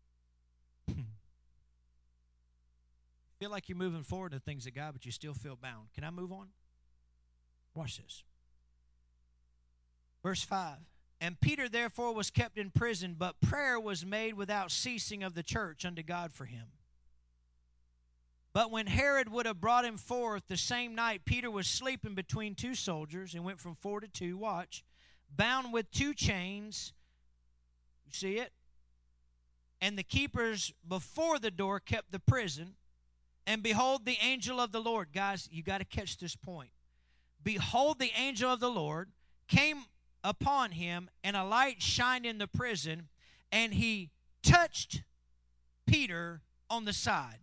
Feel like you're moving forward to things of God, but you still feel bound. Can I move on? Watch this. Verse 5. And Peter therefore was kept in prison, but prayer was made without ceasing of the church unto God for him. But when Herod would have brought him forth the same night, Peter was sleeping between 2 soldiers and went from 4 to 2, watch, bound with 2 chains. You see it? And the keepers before the door kept the prison. And behold, the angel of the Lord. Guys, you got to catch this point. Behold, the angel of the Lord came upon him, and a light shined in the prison, and he touched Peter on the side.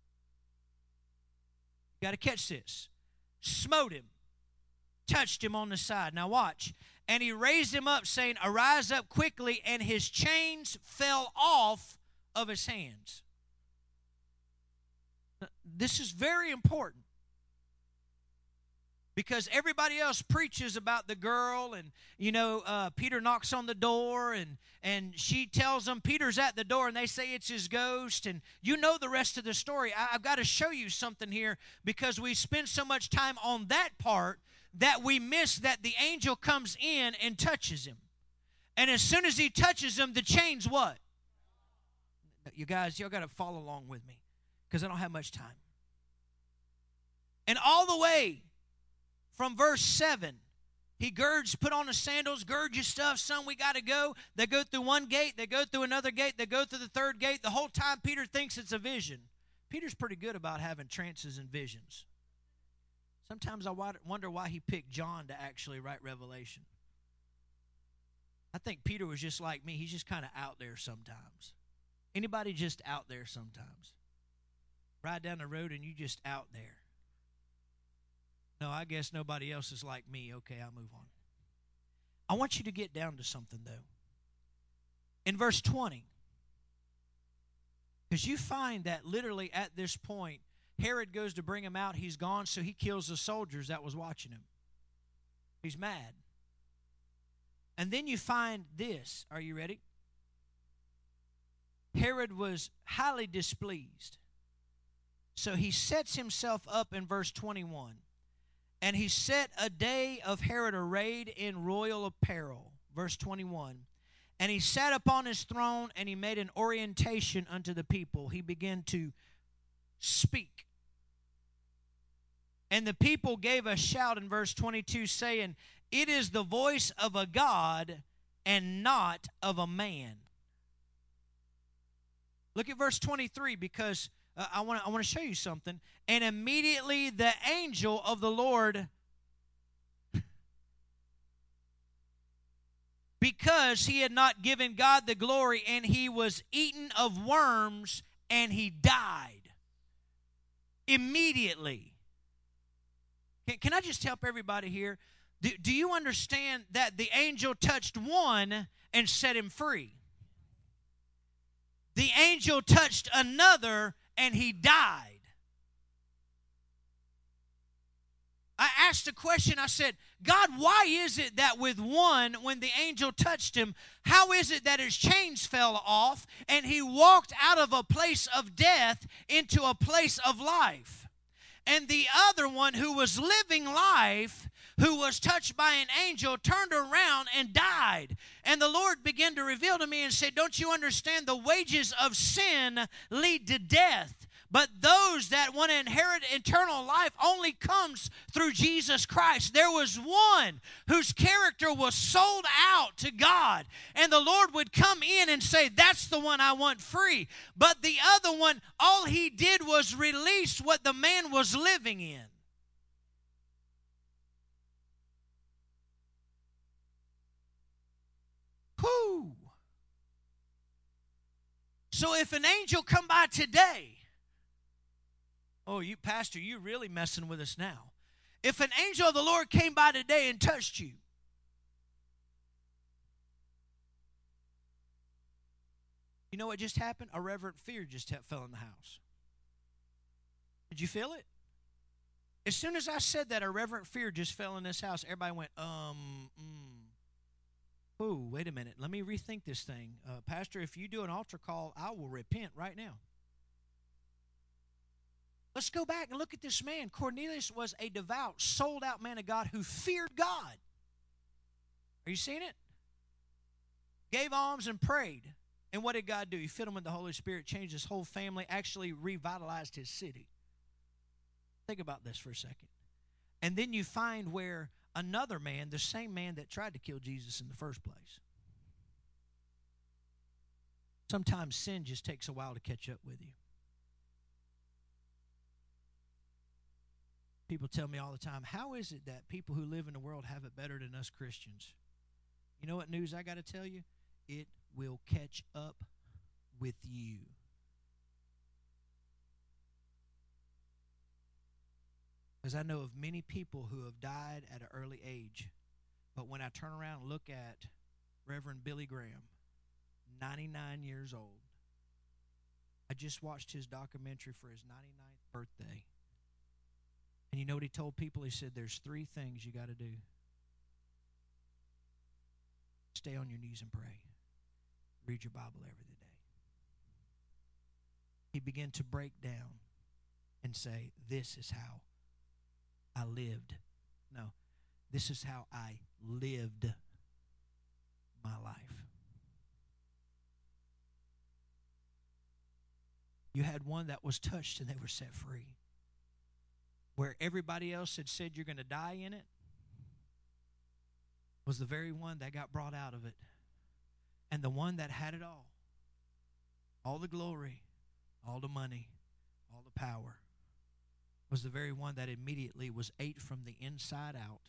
You got to catch this. Smote him. Touched him on the side. Now watch. And he raised him up, saying, arise up quickly, and his chains fell off of his hands. This is very important. Because everybody else preaches about the girl, and, Peter knocks on the door, and she tells them Peter's at the door, and they say it's his ghost, and you know the rest of the story. I've got to show you something here, because we spend so much time on that part that we miss that the angel comes in and touches him. And as soon as he touches him, the chains what? You guys, y'all got to follow along with me, because I don't have much time. And all the way from verse 7, he put on the sandals, gird your stuff, son, we got to go. They go through one gate, they go through another gate, they go through the third gate. The whole time Peter thinks it's a vision. Peter's pretty good about having trances and visions. Sometimes I wonder why he picked John to actually write Revelation. I think Peter was just like me. He's just kind of out there sometimes. Anybody just out there sometimes? Ride down the road and you just out there. No, I guess nobody else is like me. Okay, I'll move on. I want you to get down to something, though. In verse 20, because you find that literally at this point, Herod goes to bring him out. He's gone, so he kills the soldiers that was watching him. He's mad. And then you find this. Are you ready? Herod was highly displeased. So he sets himself up in verse 21. And he set a day of Herod arrayed in royal apparel. Verse 21. And he sat upon his throne, and he made an orientation unto the people. He began to speak. And the people gave a shout in verse 22, saying, it is the voice of a God and not of a man. Look at verse 23, because I want to show you something. And immediately the angel of the Lord, because he had not given God the glory, and he was eaten of worms, and he died immediately. Can I just help everybody here? Do you understand that the angel touched one and set him free? the angel touched another and he died. I asked a question. I said, God, why is it that with one, when the angel touched him, how is it that his chains fell off and he walked out of a place of death into a place of life? And the other one, who was living life, who was touched by an angel, turned around and died. And the Lord began to reveal to me and said, don't you understand, the wages of sin lead to death? But those that want to inherit eternal life only comes through Jesus Christ. There was one whose character was sold out to God, and the Lord would come in and say, that's the one I want free. But the other one, all he did was release what the man was living in. Whew. So if an angel come by today, oh, you pastor, you really messing with us now. If an angel of the Lord came by today and touched you, you know what just happened? A reverent fear just fell in the house. Did you feel it? As soon as I said that, a reverent fear just fell in this house. Everybody went, Oh, wait a minute. Let me rethink this thing. Pastor, if you do an altar call, I will repent right now. Let's go back and look at this man. Cornelius was a devout, sold-out man of God who feared God. Are you seeing it? Gave alms and prayed. And what did God do? He filled him with the Holy Spirit, changed his whole family, actually revitalized his city. Think about this for a second. And then you find where another man, the same man that tried to kill Jesus in the first place. Sometimes sin just takes a while to catch up with you. People tell me all the time, how is it that people who live in the world have it better than us Christians? You know what news I got to tell you? It will catch up with you. Because I know of many people who have died at an early age. But when I turn around and look at Reverend Billy Graham, 99 years old, I just watched his documentary for his 99th birthday. And you know what he told people? He said, there's 3 things you got to do. Stay on your knees and pray. Read your Bible every day. He began to break down and say, this is how I lived. No, this is how I lived my life. You had one that was touched and they were set free. Where everybody else had said you're going to die in it, was the very one that got brought out of it. And the one that had it all the glory, all the money, all the power, was the very one that immediately was ate from the inside out.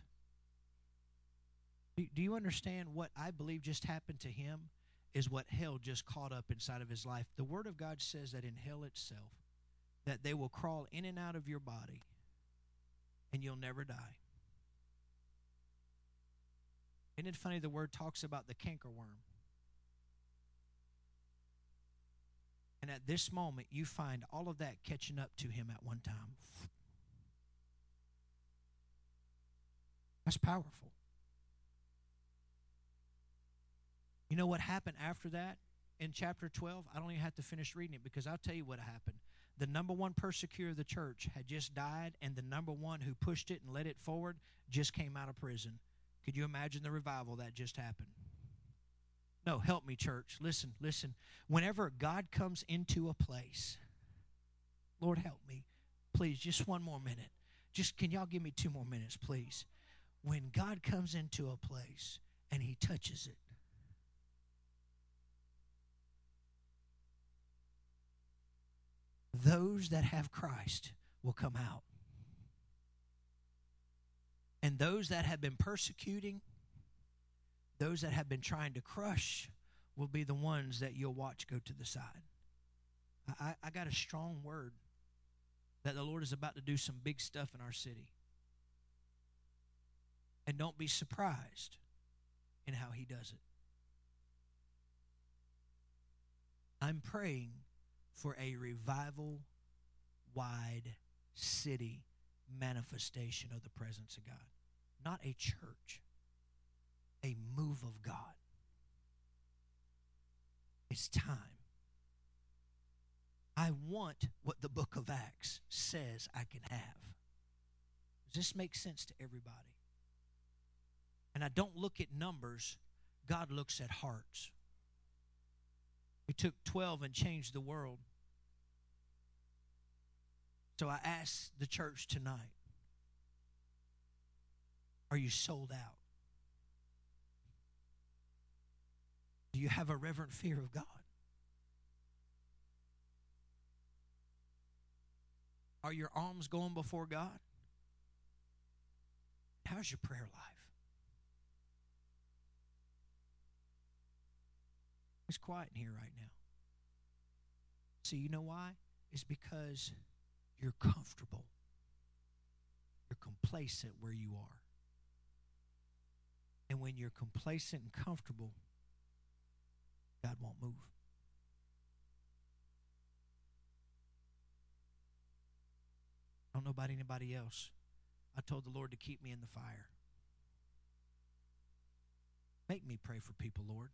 Do you understand what I believe just happened to him is what hell just caught up inside of his life? The Word of God says that in hell itself, that they will crawl in and out of your body, and you'll never die. Isn't it funny the Word talks about the cankerworm? And at this moment, you find all of that catching up to him at one time. That's powerful. You know what happened after that? In chapter 12, I don't even have to finish reading it because I'll tell you what happened. The number one persecutor of the church had just died, and the number one who pushed it and led it forward just came out of prison. Could you imagine the revival that just happened? No, help me, church. Listen. Whenever God comes into a place, Lord, help me. Please, just one more minute. Can y'all give me 2 more minutes, please? When God comes into a place and he touches it, those that have Christ will come out. And those that have been persecuting, those that have been trying to crush, will be the ones that you'll watch go to the side. I got a strong word that the Lord is about to do some big stuff in our city. And don't be surprised in how he does it. I'm praying for a revival-wide city manifestation of the presence of God. Not a church, a move of God. It's time. I want what the book of Acts says I can have. Does this make sense to everybody? And I don't look at numbers. God looks at hearts. He took 12 and changed the world. So I ask the church tonight, are you sold out? Do you have a reverent fear of God? Are your arms going before God? How's your prayer life? It's quiet in here right now. See, you know why? It's because you're comfortable. You're complacent where you are. And when you're complacent and comfortable, God won't move. I don't know about anybody else. I told the Lord to keep me in the fire. Make me pray for people, Lord.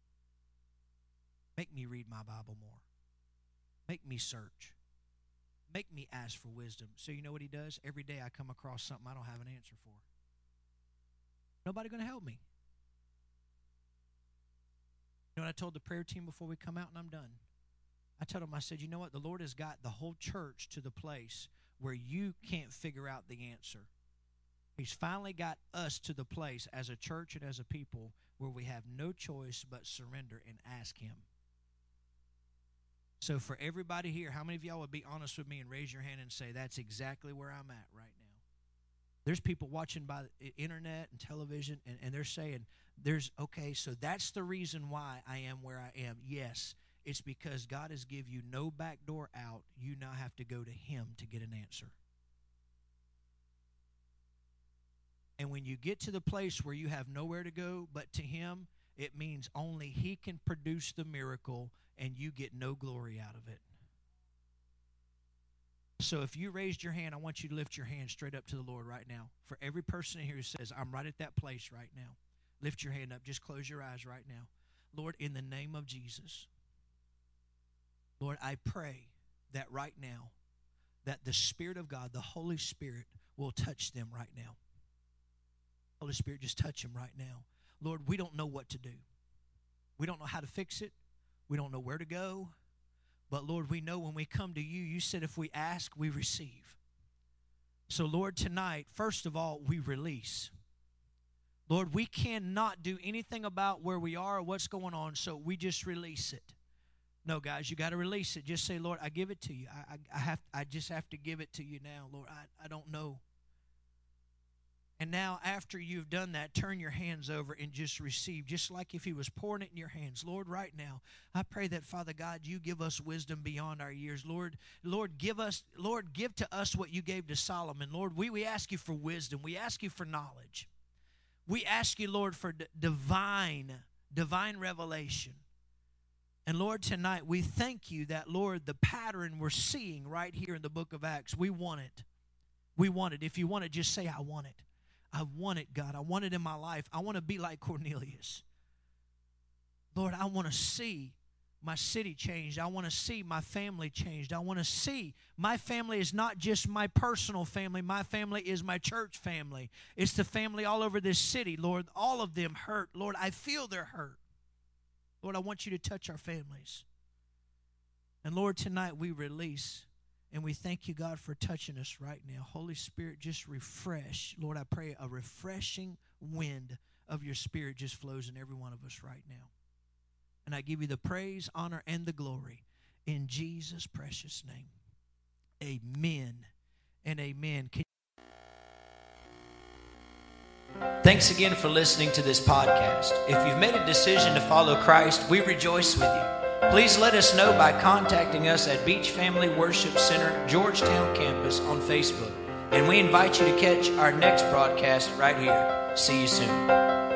Make me read my Bible more. Make me search. Make me ask for wisdom. So you know what he does? Every day I come across something I don't have an answer for. Nobody going to help me. You know what I told the prayer team before we come out and I'm done? I told them, I said, you know what? The Lord has got the whole church to the place where you can't figure out the answer. He's finally got us to the place as a church and as a people where we have no choice but surrender and ask him. So for everybody here, how many of y'all would be honest with me and raise your hand and say, that's exactly where I'm at right now? There's people watching by the internet and television, and they're saying, okay, so that's the reason why I am where I am. Yes, it's because God has given you no back door out. You now have to go to him to get an answer. And when you get to the place where you have nowhere to go but to him, it means only he can produce the miracle and you get no glory out of it. So if you raised your hand, I want you to lift your hand straight up to the Lord right now. For every person here who says, I'm right at that place right now, lift your hand up. Just close your eyes right now. Lord, in the name of Jesus, Lord, I pray that right now, that the Spirit of God, the Holy Spirit, will touch them right now. Holy Spirit, just touch them right now. Lord, we don't know what to do. We don't know how to fix it. We don't know where to go. But Lord, we know when we come to you, you said if we ask, we receive. So Lord, tonight, first of all, we release. Lord, we cannot do anything about where we are or what's going on, so we just release it. No, guys, you got to release it. Just say, Lord, I give it to you. I just have to give it to you now, Lord. I don't know. And now, after you've done that, turn your hands over and just receive, just like if he was pouring it in your hands. Lord, right now, I pray that, Father God, you give us wisdom beyond our years. Lord, give to us what you gave to Solomon. Lord, we ask you for wisdom. We ask you for knowledge. We ask you, Lord, for divine revelation. And Lord, tonight, we thank you that, Lord, the pattern we're seeing right here in the book of Acts, we want it. We want it. If you want it, just say, I want it. I want it, God. I want it in my life. I want to be like Cornelius. Lord, I want to see my city changed. I want to see my family changed. I want to see my family is not just my personal family. My family is my church family. It's the family all over this city, Lord. All of them hurt. Lord, I feel their hurt. Lord, I want you to touch our families. And Lord, tonight we release. And we thank you, God, for touching us right now. Holy Spirit, just refresh. Lord, I pray a refreshing wind of your Spirit just flows in every one of us right now. And I give you the praise, honor, and the glory in Jesus' precious name. Amen and amen. Thanks again for listening to this podcast. If you've made a decision to follow Christ, we rejoice with you. Please let us know by contacting us at Beach Family Worship Center, Georgetown Campus on Facebook. And we invite you to catch our next broadcast right here. See you soon.